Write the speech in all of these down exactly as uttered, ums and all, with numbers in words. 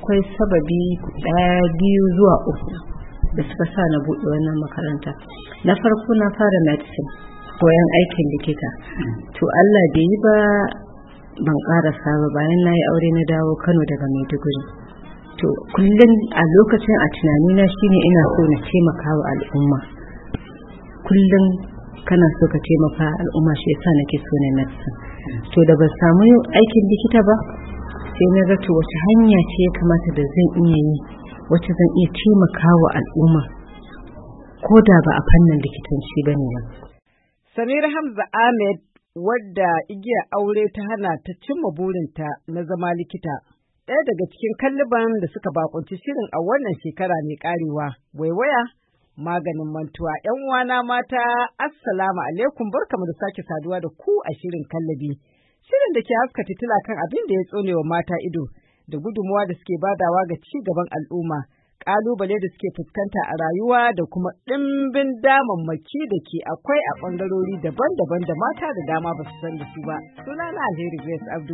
akwai sababi ɗaya biyu zuwa uku da suka sa na buɗe wannan makaranta. Na farko na fara medicine, koyan aikin likita. To Allah bai yi ba, ban ƙarasa ba. Bayan na yi aure na dawo Kano daga Maiduguri. To kullum a lokacin a tunanina shine ina so na taimaka wa al'umma. Kullum kana so ka taimaka al'umma, shi yasa nake so na medicine. To da ban samu aikin likita ba, sai na ga to wace hanya ce ya kamata da zan iya yi, wacce zan iya taimaka wa al'umma ko da ba a fannin likitanci bane ba. Samira Hamza Ahmed, wadda igiyar aure ta hana ta cimma burinta na zama likita, ɗaya daga cikin kalliban da suka bakunci shirin a wannan shekara mai karewa. Waiwaya maganin mantuwa. ‘Yan uwana mata, assalamu alaikum, barkamu da sake saduwa da ku a shirin kallabi. Shirin da ke haska fitila kan abin da ya tsone wa mata ido da gudunmuwa da suke badawa ga ci gaban al'umma, ƙalubale da suke fuskanta a rayuwa da kuma ɗimbin damammaki da ke akwai a ɓangarori daban-daban da mata da dama ba su san da su ba. Sunana Alheri Grace Abdu.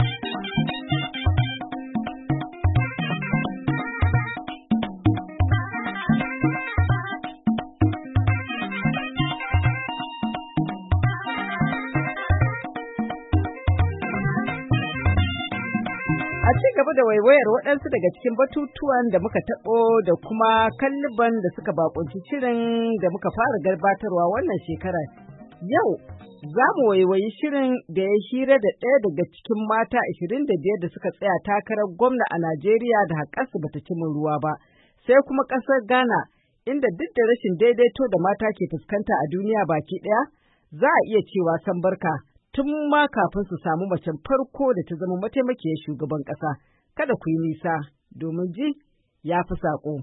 A ci gaba da waiwayar waɗansu daga cikin batutuwan da muka taɓo da kuma kalliban da suka bakunci shirin da muka fara gabatarwa wannan shekarar. Yau za mu waiwayi shirin da ya hira da ɗaya daga cikin mata ashirin da biyar da suka tsaya takarar gwamna a Najeriya da haƙarsu bata cimma ruwa ba, sai kuma ƙasar Ghana, inda duk da rashin daidaito da mata ke fuskanta a duniya baki ɗaya, za a iya cewa san barka. Tun ma kafin su samu macen farko da ta zama mataimakiyar shugaban ƙasa. Kada ku yi nisa, domin ji ya fi saƙo.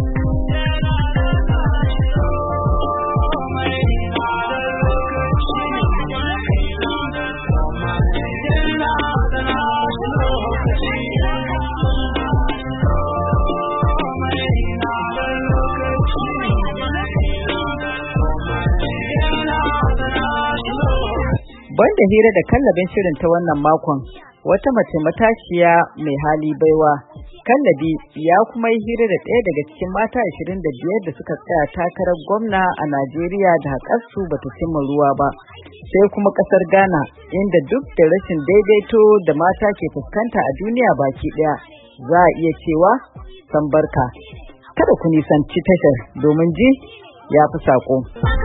Banda hira da kallabin shirin ta wannan makon, wata mace matashiya mai hali baiwa, kallabi ya kuma yi hira da ɗaya daga cikin mata ashirin da biyar da suka tsaya takarar gwamna a Najeriya da haƙarsu bata cimma ruwa ba, sai kuma ƙasar Ghana, inda duk da rashin daidaito da mata ke fuskanta a duniya baki ɗaya, za a iya cewa san barka. Kada ku nisanci tashar domin ji ya fi saƙo.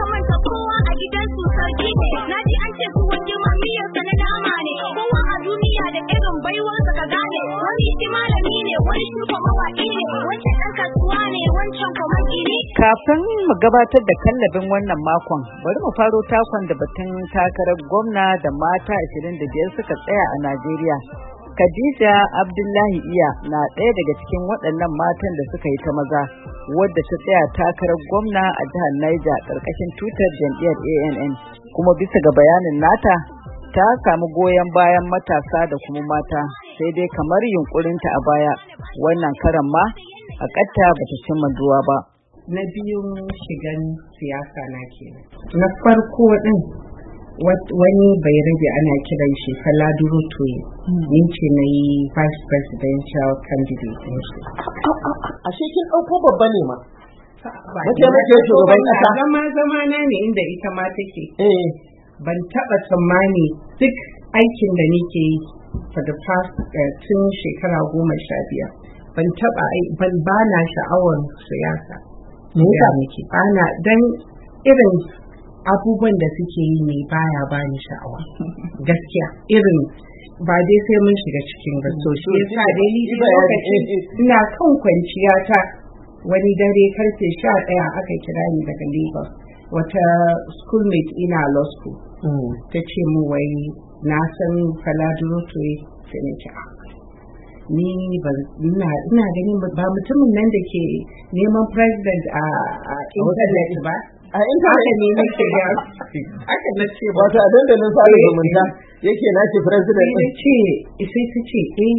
Kafin mu gabatar da kallabin wannan makon, bari mu faro takon da batun takarar gwamna da mata ashirin da biyar suka tsaya a Najeriya. Khadija Abdullahi Iya na ɗaya daga cikin waɗannan matan da suka yi ta maza, wadda ta tsaya takarar gwamna a jihar Niger ƙarƙashin tutar jam'iyyar A N N, kuma bisa ga bayanin nata, ta samu goyon bayan matasa da kuma mata, sai dai kamar yunkurinta a baya, wannan karan ma a ƙatta bata cimma ruwa ba. Na biyun shigan siyasa na kenan. Na farko din wani bai rage ana kiran shi Faladuro Toye. Ni ce na yi vice presidential candidate din shi. A shekin ɗauko babba ne ma. Mace mace shugaban ƙasa. Zama zama na ne inda ita ma take. Eh. Ban taɓa tsammani duk aikin da nake yi for the past tun shekara goma sha biyar. Ban taɓa ban bana sha'awar siyasa. Me yasa nake bana dan irin abubuwan da suke yi ne baya bani sha'awa. Gaskiya irin ba dai sai mun shiga cikin ba. So shi yasa dai ni lokacin ina kan kwanciya ta wani dare karfe sha ɗaya aka kira ni daga Lagos. Wata schoolmate ina law school. Ta ce mu wai na san Faladuro Toye sai na ce ni ba ina ina ganin ba mutumin nan da ke neman president a internet ba a internet ne nake ga aka na ce ba ta dandalin sada zumunta yake nace president ne ce sai ta ce eh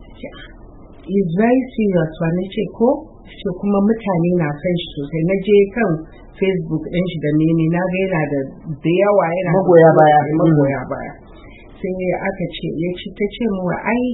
is very serious wa ne ce ko shi kuma mutane na san shi sosai na je kan Facebook ɗin shi da mene na ga yana da da yawa yana magoya baya magoya baya sai aka ce ya ce ta ce mu ai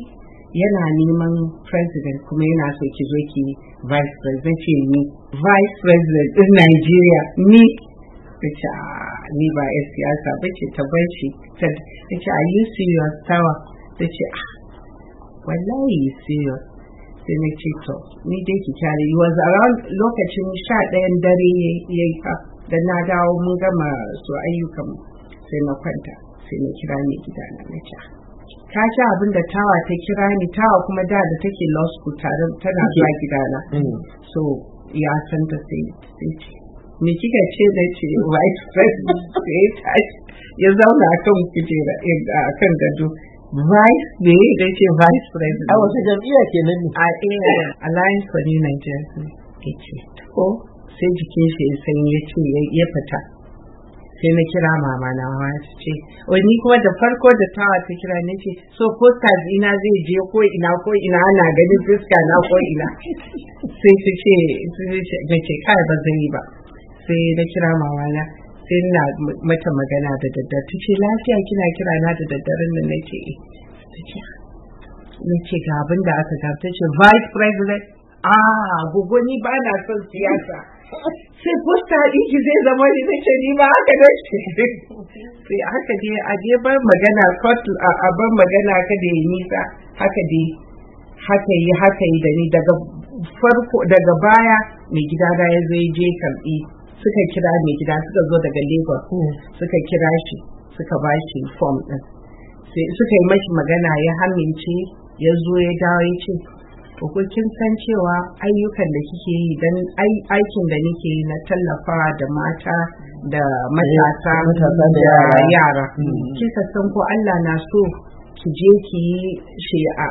yana neman president kuma yana so ki zo ki vice president ce ni vice president din Nigeria ni ce ni ba ya siyasa ba ce ta barci ta ce are you serious tawa ta ce ah wallahi you serious sai na ce to ni dai ki kyale it was around lokacin sha ɗayan dare yayi fa da na dawo mun gama su ayyukan sai na kwanta sai na kira mai gidana na ce ka ci abin da tawa ta kira ni tawa kuma da da take law school tare tana zuwa gidana so ya san ta sai sai ce me kika ce da ce vice president sai ta ya zauna akan kujera akan gado vice ne da ce vice president a wata jam'iyya kenan ne a eh Alliance for New Nigeria ke ce to sai jikin shi sai ya ce ya fita sai na kira mama na mama ta ce wani kuma da farko da tawa ta kira ne ce so posters ina zai je ko ina ko ina ana ganin fuska na ko ina sai ta ce na ce kai ba zai yi ba sai na kira mama na sai na mata magana da daddare ta ce lafiya kina kira na da daddaren nan nake ta ce nace ga abin da aka ga ta ce vice president ah gogo ni ba na son siyasa sai posta ɗinki zai zama ni nace ni ba haka da shi sai haka dai a je bar magana kotu a bar magana ka da yi nisa haka dai haka yi haka yi da ni daga farko daga baya mai gida da ya zai je karɓi suka kira mai gida suka zo daga Lagos suka kira shi suka ba shi form ɗin sai suka yi mashi magana ya hamince ya zo ya dawo ya ce ko kin san cewa ayyukan da kike yi dan aikin da nake yi na tallafawa da mata da matasa da yara kika san ko Allah na so ki je ki yi shi a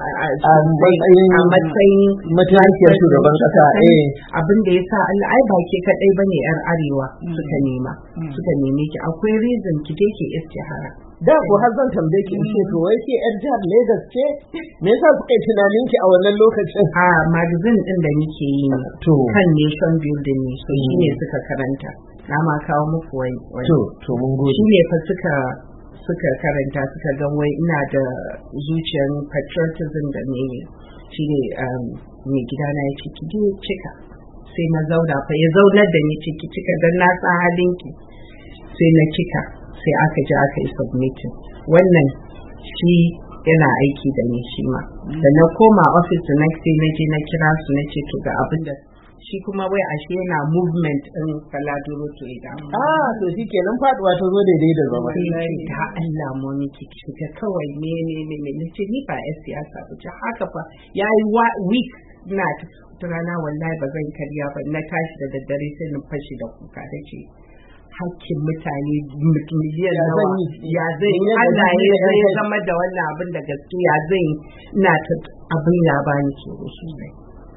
matsayin mataimakiyar shugaban kasa eh abin da yasa Allah ai ba ke kadai bane yar arewa suka nema suka neme ki akwai reason ki je ki istihara da ko har zan tambaye ki in ce to wai ke yar jihar Lagos ce me yasa suka yi tunanin ki a wannan lokacin a magazine din da nake yi to kan nation building ne so shine suka karanta na ma kawo muku wani to to mun gode shine fa suka suka karanta suka ga wai ina da zuciyar patriotism da ne shine mai gidana ya ce ki je cika sai na zauna fa ya zaunar da ni ciki cika dan na san halinki sai na cika sai aka ji aka yi submitting wannan shi yana aiki da ni shi ma da na koma office the next day na je na kira su na ce to ga abin da shi kuma wai ashe yana movement din Faladuro to ida ah to shi kenan faduwa ta zo daidai da zama ta Allah mu miki kika kawai ne ne ne ne nace ni ba ai siyasa ba ce haka fa yayi week na rana wallahi ba zan karya ba na tashi da daddare sai na fashi da kuka dace hakkin mutane miliyan nawa ya zai Allah ya zai zama da wannan abin da gaskiya zai na ta abin ya bani tsoro sosai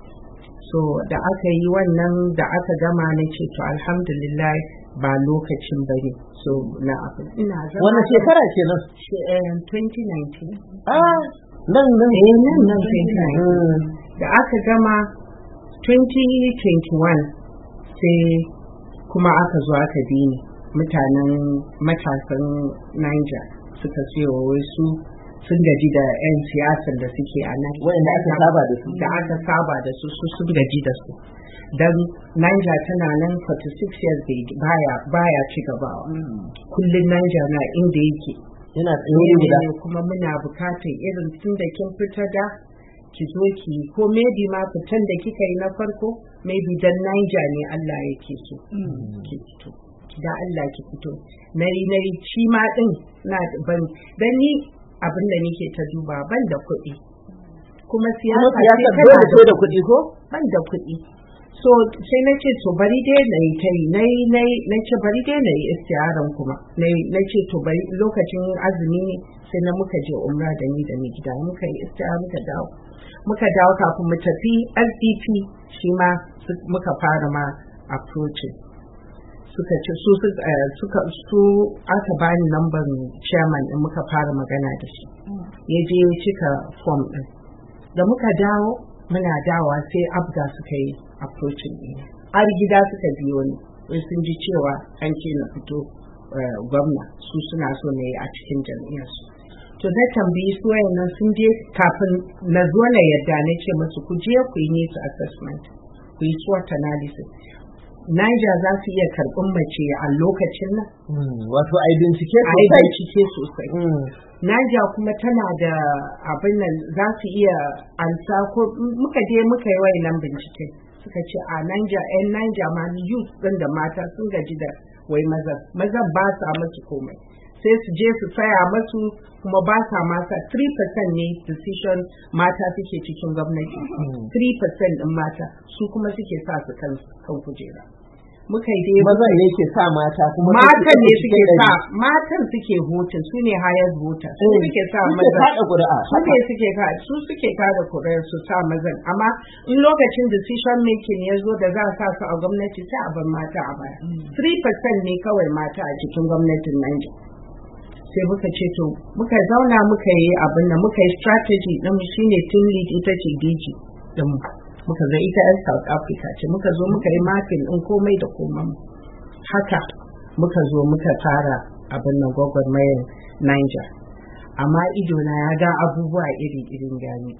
so da aka yi wannan da aka gama na ce to alhamdulillah ba lokacin bane so na abin ina zama wannan shekara kenan twenty nineteen ah nan nan eh nan nan twenty nineteen da aka gama twenty twenty-one sai kuma aka zo aka bi ni mutanen matasan Niger suka ce wa wasu sun gaji da 'yan siyasar da suke a nan wanda aka saba da su da aka saba da su su sun gaji da su dan Niger tana nan forty-six years baya baya ci gaba kullun Niger na inda yake yana tsaye guda kuma muna bukatar irin tun da kin fita da ki zo ki ko maybe ma fitan da kika yi na farko maybe dan Niger ne Allah yake so ki fito da Allah ki fito nayi nayi shi ma din na ban dan ni abin da nake ta duba ban da kuɗi kuma siyasa ce dole sai da kuɗi ko ban da kuɗi so sai na ce to bari dai na yi ta yi na yi na yi na ce bari dai na yi istiyaran kuma na ce to bari lokacin azumi sai na muka je umra da ni da ni gida muka yi istiyara muka dawo muka dawo kafin mu tafi S D P shi ma muka fara ma approaching suka ce su suka su aka bani lambar chairman din muka fara magana da shi ya je ya cika form din da muka dawo muna dawa sai abga suka yi approaching din har gida suka biyo ni wai sun ji cewa an ce na fito gwamna su suna so ne a cikin jam'iyyarsu to na tambayi su wayannan sun je kafin na zo na yadda na ce musu ku je ku yi needs assessment, ku yi SWOT analysis. Niger za su iya karɓin mace a lokacin nan? Wato a bincike sosai. A bincike sosai. Niger kuma tana da abin nan za su iya ansa ko muka je muka yi wayannan bincike. Suka ce a Niger, 'yan Niger ma youth ɗin da mata sun gaji da wai maza. Mazan ba sa masu komai. Sai su je su tsaya masu kuma ba sa masa three percent ne decision mata suke cikin gwamnati. three percent ɗin mata su kuma suke sa su kan kujera. Muka yi dai mazan ne ke sa mata kuma matan ne suke sa matan suke voting su ne highest voters su suke sa mazan su ne suke ka su suke kada kuri'ar su sa mazan amma in lokacin decision making ya zo da za a sa su a gwamnati sai a bar mata a baya. three percent ne kawai mata a cikin gwamnatin Niger. Sai muka ce to muka zauna muka yi abin da muka yi strategy din shine team lead ita ce D G din muka ga ita yan South Africa ce muka zo muka yi mapping din komai da komai haka muka zo muka fara abin nan gwagwarmayar Niger amma ido na ya ga abubuwa iri irin gani.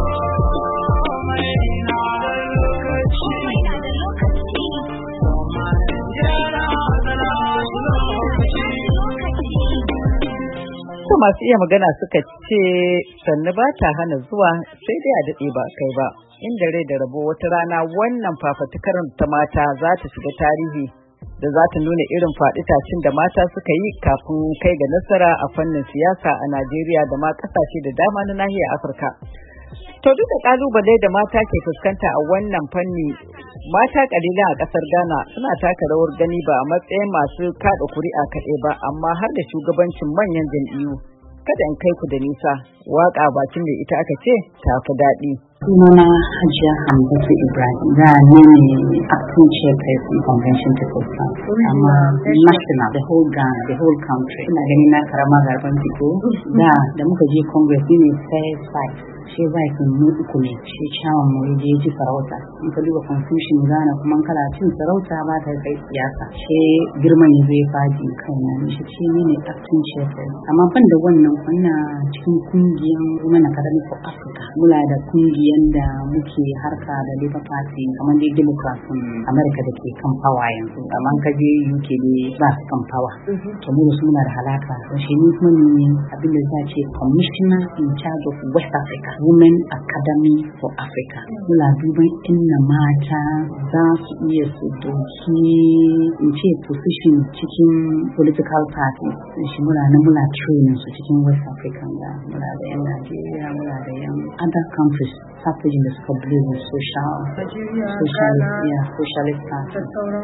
Masu iya magana suka ce sannu ba ta hana zuwa sai dai a daɗe ba kai ba, inda rai da rabo wata rana wannan fafatukar ta mata za ta shiga tarihi da za ta nuna irin faɗi tashin da mata suka yi kafin kai ga nasara a fannin siyasa a Najeriya da ma ƙasashe da dama na nahiyar Afirka. To duk da ƙalubale da mata ke fuskanta a wannan fanni, mata ƙalilan a ƙasar Ghana suna taka rawar gani ba a matsayin masu kaɗa kuri'a kaɗai ba, amma har da shugabancin manyan jam'iyyu. Kada in kai ku da nisa, waƙa bakin da ita aka ce ta fi daɗi. Sunana Hajiya Hamdatu Ibrahim, da ne ne acting chairperson convention to Costa, amma national, the whole Ghana, the whole country. Ina gani na karama garban fito, da da muka je congress ne first fight. Shi zai kan mu uku ne, shi chairman mu je ji sarauta. In ka duba constitution Ghana kuma kala cin sarauta ba ta kai siyasa. Shi girman ya zai faɗi kaina ne, shi ce ne acting chairperson. Amma ban da wannan wannan cikin kungiyan Women Academy for Africa. Muna da kungiyan da muke harka da Labour Party kamar dai Democrats America da ke kan power yanzu. Amma ka je U K ne ba su kan power. To mu da su muna da halaka. Shi ni kuma ne abin da za ce commissioner in charge of West Africa. Women Academy for Africa. Muna duban inna mata za su iya su dauki in ce position cikin political party. Shi muna na muna training su cikin West Africa da muna da yan Nigeria, muna da yan other countries. Suffragin da suka believe in social, socialist, yeah, socialist party.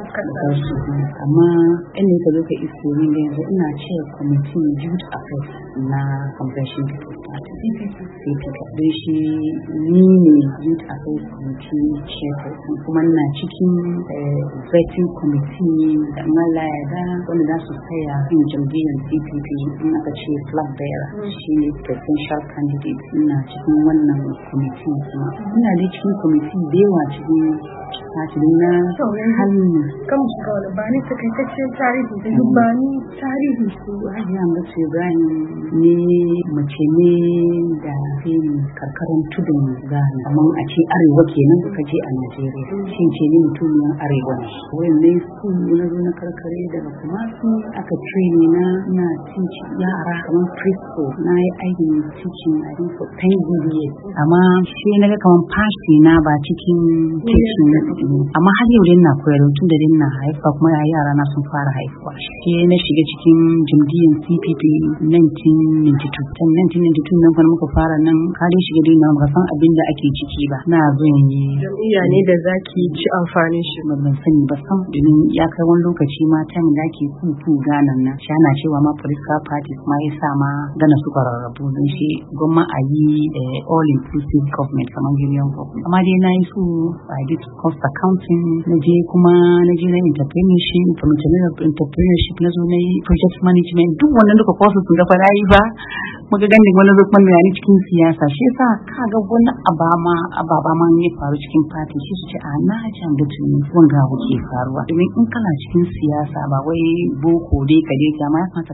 Amma inda ka zo ka iske ni da yanzu ina ce committee youth affairs na convention people party. C P P. Don shi ni ne youth affairs committee chairperson kuma na cikin vetting committee da Allah ya da wanda za su tsaya in jam'iyyar C P P in aka ce flag bearer shi ne presidential candidate ina cikin wannan committee kuma ina da cikin committee da yawa cikin sati na halin kan shiga wani bani takaitaccen tarihi da dubbani tarihi su hajiya mace Ibrahim ne mace ne da fim karkarar tudun Ghana amma a ce arewa kenan ka je a Najeriya shin ce ne mutumin arewa ne wannan su na zo na karkare daga kuma su aka train na na teach yara kamar preschool na yi aikin teaching I think for ten years amma shi na ga kamar fashi na ba cikin teaching amma har yau dai na koyar tun da na haifa kuma yara na sun fara haifuwa shi na shiga cikin jam'iyyar C P P nineteen ninety-two tan nineteen ninety-two nan kuma muka fara nan kare shiga dai na ba san abin da ake ciki ba na zo yi jam'iyya ne da zaki ci amfani shi ban sani ba san domin ya kai wani lokaci ma ta da ake kuku ganan nan shi ana cewa ma political parties ma ya sa ma gana suka rarrabu don shi gwamma a yi all inclusive government kamar union government amma dai na yi su I did cost accounting na je kuma na je na entrepreneurship entrepreneurship na zo na yi project management duk wannan duka courses sun gafa na yi ba muka gani wani zukman da yani cikin siyasa shi yasa kaga wani abama ababa ma ne faru cikin party shi su ce a na jan da tuni wanga ke faruwa domin in kana cikin siyasa ba wai boko dai ka dai ga ma ya fata ka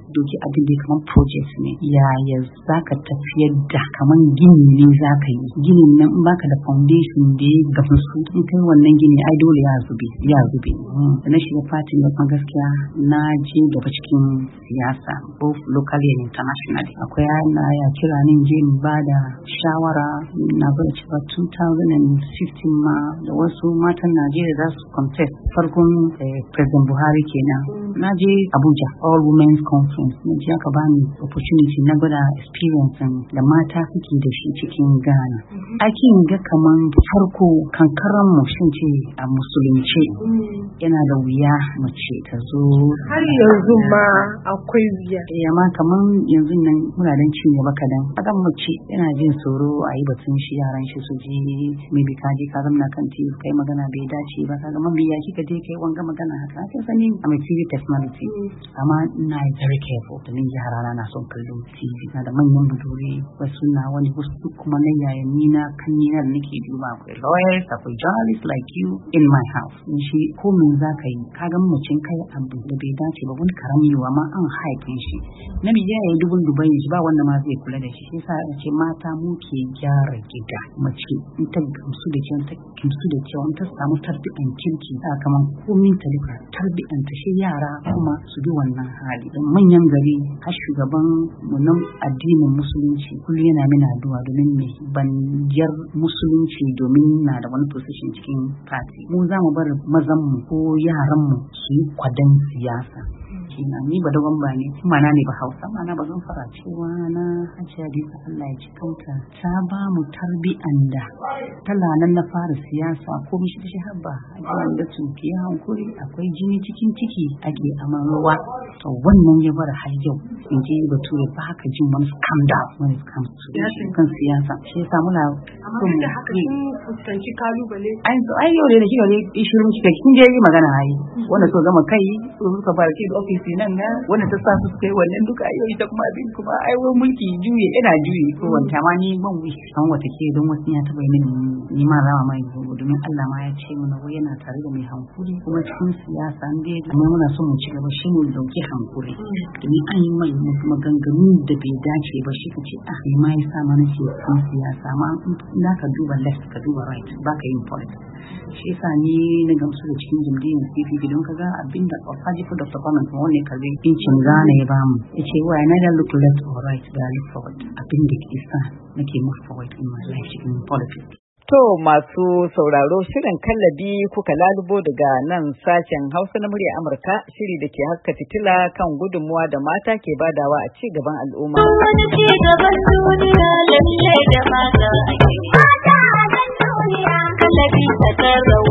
doki abin da kamar project ne yaya zaka tafiyar da kamar gini ne zaka yi gini nan in baka da foundation da ya gamsu in kai wannan gini ai dole ya zube ya zube da na shiga fatin da kuma gaskiya na je gaba cikin siyasa both locally and internationally akwai yana ya kira ni je in ba da shawara na bada cewa two thousand fifteen ma da wasu matan Najeriya za su contest farkon President Buhari kenan na je Abuja All Women's Conference na je aka bani opportunity na gwada experience da mata suke da shi cikin Ghana akin ga kaman farko kankaran mu shin ce a musulunci yana da wuya mace ta zo har yanzu ma akwai wuya eh amma kaman yanzu nan muna dan cin gaba kadan kaga mace yana jin tsoro a yi batun shi yaran shi su je maybe ka je ka zama kan ti kai magana bai dace ba kaga man biya kika je kai wanga magana haka kai sani a mai T V personality amma ina very careful da ni yara na son kallon T V na da manyan budure wasu na wani wasu kuma na yayin ni na kan ni na nake duba akwai lawyers akwai journalists like you in my house in shi ko min za ka yi kaga mucin kai abu da bai dace ba wani karami wa ma an haifin shi na biya yayi dubun dubai shi ba wanda ma zai kula da shi sai sa ce mata mu ke gyara gida mace in ta gamsu da cewa ta gamsu da cewa ta samu tarbiyyar kirki ta kaman komin ta duka tarbiyyar ta shi yara kuma su bi wannan hali dan manyan gari har shugaban mu nan addinin musulunci kullu yana mina addu'a domin me ban jar musulunci domin na da wani position cikin party mu za mu bar mazan mu ko yaran mu su yi kwadan siyasa kina ni ba dogon ba ne kuma na ne ba Hausa ma na ba zan fara cewa na Hajiya Hadiza Allah ya ci kanta ta ba mu tarbiyan da tana nan na fara siyasa ko mishi shi habba Hajiya da tunki hankuri akwai jini cikin ciki ake aman ruwa to wannan ya bar har yau in ji bature ba haka jin wani scandal when it comes to kan siyasa shi yasa muna amma da haka kin fuskanci kalubale ai ai yau ne kike ne ishirin kike kin je yi magana ai wanda so gama kai so suka fara kai office nan na wanda ta sa su kai wannan duka ai ita kuma abin kuma ai wai mulki juye ina juye ko wanda ma ni ban wish san wata ke don wasu ya taba mini ni ma rama mai gobe domin Allah ma ya ce mana wai yana tare da mai hankuri kuma cikin siyasa ne amma muna son mu ci gaba shi mu dauki hankuri domin an yi mai maganganu da bai dace ba shi kace ah ni ma yasa mana ce cikin siyasa ma in ka duba left ka duba right ba ka yin politics shi yasa ni na gamsu da cikin jam'iyyar C P P don kaga abinda Alhaji ko Doctor Kwame wani karbi incin Ghana ya bamu yace why neither look left or right but I look forward abinda ke sa nake move forward in my life in politics. To masu sauraro shirin kallabi kuka lalubo daga nan sashen Hausa na murya Amurka shiri da ke haska fitila kan gudunmuwa da mata ke badawa a ci gaban al'umma. Wani ci gaban duniya lalle da mata ake mata a kan duniya kallabi ta tarau.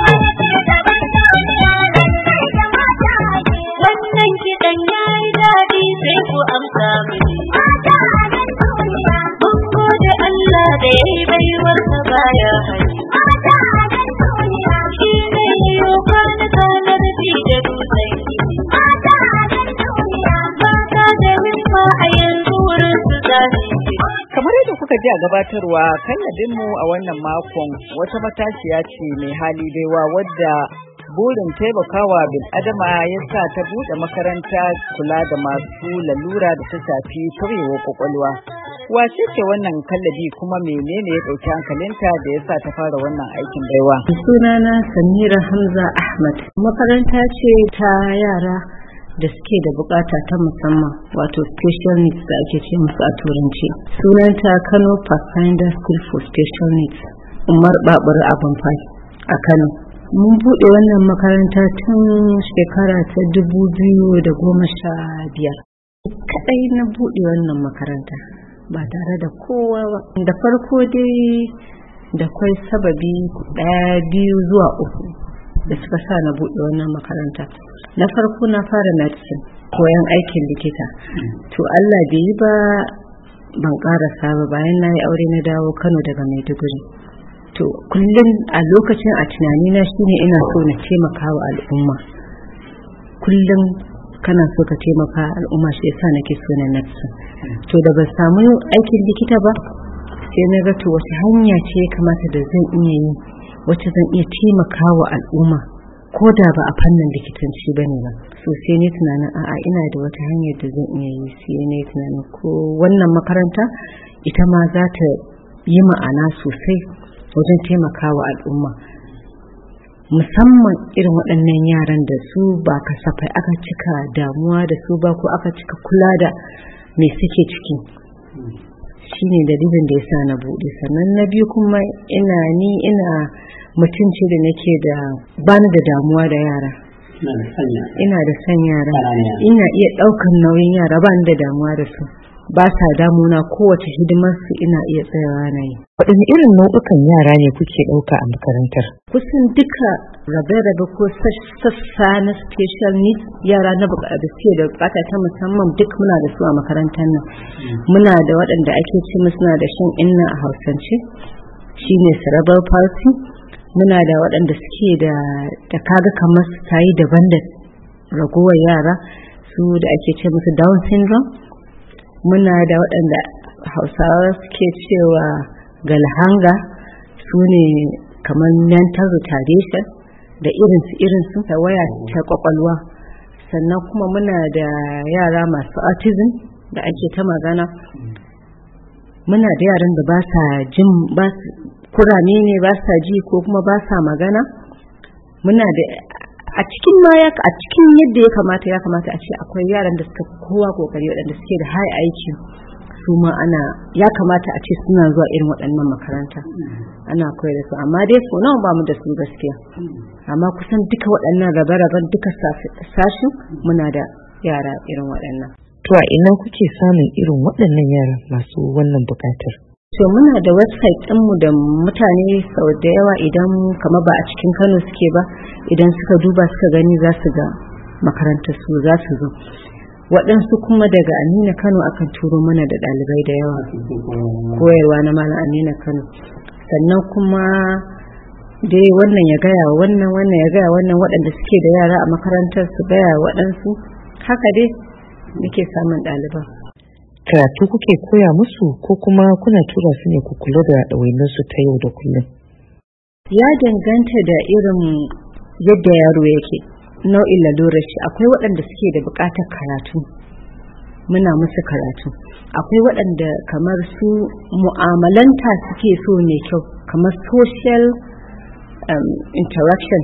Wannan kiɗan ya yi daɗi sai ku amsa mini. Mata a kan duniya mun gode Allah da ya yi baiwar sa baya hari. Mata a kan duniya shi ne yiwu kwanuka na rufi da dutsen gini. Mata a kan duniya mata da himma a yanzu wurin su zahiri. Kamar yadda kuka ji a gabatarwa kallabinmu a wannan makon wata matashiya ce mai hali baiwa wadda burin taimakawa bil adama ya sa ta buɗe makaranta kula da masu lalura da ta shafi tauyewar kwakwalwa. Wace ce wannan kallabi kuma menene ya ɗauki hankalinta da ya sa ta fara wannan aikin baiwa? Sunana Samira Hamza Ahmad. Makaranta ce ta yara da suke da bukata ta musamman wato special needs da ake ce musu a turanci. Sunanta Kano Pathfinder School for Special Needs. Umar Babur Abamfai a Kano. Mun buɗe wannan makaranta tun shekara ta dubu biyu da goma sha biyar. Kaɗai na buɗe wannan makaranta ba tare da kowa ba. Da farko dai da kwai sababi ɗaya biyu zuwa uku da suka sa na buɗe wannan makaranta. Na farko na fara medicine koyan aikin likita. To Allah bai yi ba ban ƙarasa ba bayan na yi aure na dawo Kano daga Maiduguri. To kullum a lokacin a tunanina shine ina so na taimaka wa al'umma. Kullum kana so ka taimaka al'umma shi yasa nake so na nafsa. To da ban samu aikin likita ba sai na ga to wata hanya ce ya kamata da zan iya yi wacce zan iya taimaka wa al'umma ko da ba a fannin likitanci bane ba. So sai ne tunanin a'a ina da wata hanyar da zan iya yi, sai ne tunanin ko wannan makaranta ita ma za ta yi ma'ana sosai wajen taimakawa al'umma, musamman irin waɗannan yaran da su ba kasafai aka cika damuwa da su ba ko aka cika kula da me suke ciki. Shine dalilin da yasa na buɗe. Sannan na biyu kuma ina ni ina mutunci da nake da bani da damuwa da yara, ina da son yara, ina iya ɗaukan nauyin yara, bani da damuwa da su, ba sa damuna, kowace hidimar su ina iya tsayawa na yi. Waɗanne irin nau'ukan yara ne kuke ɗauka a makarantar? Kusan duka rabe-rabe ko sassa na special needs, yara na da suke da bukata ta musamman duk muna da su a makarantar nan. Muna da waɗanda ake ce suna da shan inna a Hausance, shine cerebral palsy. Muna da waɗanda suke da da kaga kamar su tayi daban da ragowar yara, su da ake ce musu Down syndrome. Muna da waɗanda Hausawa suke cewa galhanga, su ne kamar mental retardation da irinsu irinsu da waya ta kwakwalwa. Sannan kuma muna da yara masu autism da ake ta magana. Muna da yaran da ba sa jin, ba kurame ne, ba sa ji ko kuma ba sa magana. Muna da a cikin ma ya a cikin yadda ya kamata ya kamata a ce akwai yaran da suka kowa kokari, waɗanda suke da high I Q, su ma ana ya kamata a ce suna zuwa irin waɗannan makaranta ana koyar da su, amma dai so nawa ba mu da su gaskiya. Amma kusan duka waɗannan rabe-raben duka sashin muna da yara irin waɗannan. To a ina kuke samun irin waɗannan yara masu wannan buƙatar? To muna da website ɗinmu da mutane sau da yawa idan kamar ba a cikin Kano suke ba, idan suka duba suka gani za su ga makarantar su za su zo. Waɗansu kuma daga Amina Kano akan turo mana da ɗalibai da yawa koyarwa na Malam Amina Kano. Sannan kuma dai wannan ya gaya wannan wannan ya gaya wannan, waɗanda suke da yara a makarantar su gaya waɗansu, haka dai muke samun ɗaliban. Karatu kuke koya musu ko kuma kuna tura su ne ku kula da ɗawainarsu ta yau da kullum? Ya danganta da irin yadda yaro yake, nau'in lalurar shi. Akwai waɗanda suke da buƙatar karatu, muna musu karatu. Akwai waɗanda kamar su mu'amalanta suke so mai kyau, kamar social um, interaction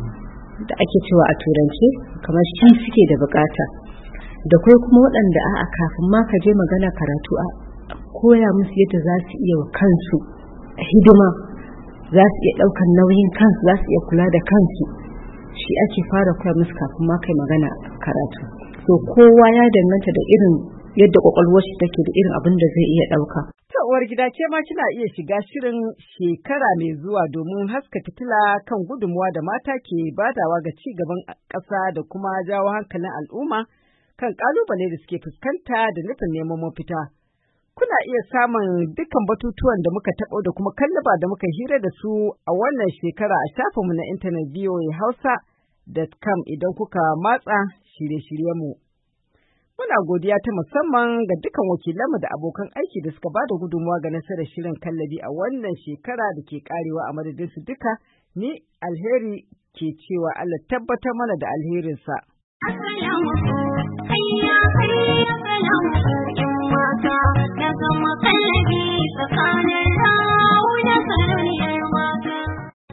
da ake cewa a turance, kamar shi suke da buƙata. Da kai kuma waɗanda a'a kafin ma ka je magana karatu a koya musu yadda za su iya wa kansu hidima, za su iya ɗaukar nauyin kansu, za su iya kula da kansu, shi ake fara koya musu kafin ma kai magana karatu. So kowa ya danganta da irin yadda kwakwalwar shi take da irin abin da zai iya ɗauka. Uwar gida ke ma kina iya shiga shirin shekara mai zuwa domin haska fitila kan gudunmuwa da mata ke badawa ga ci gaban ƙasa da kuma jawo hankalin al'umma kan kalubale da suke fuskanta da nufin neman mafita. Kuna iya samun dukkan batutuwan da muka taɓo da kuma kallaba da muka hira da su a wannan shekara a shafinmu na intanet v o a hausa dot com idan kuka matsa shirye-shiryenmu. Muna godiya ta musamman ga dukkan wakilanmu da abokan aiki da suka ba da gudunmawa ga nasarar shirin kallabi a wannan shekara da ke karewa a madadin su duka, ni Alheri ke cewa Allah tabbatar mana da alherinsa. Hayya hayya salamu mata na zama kallabi tsakanin rawu da sarauniya.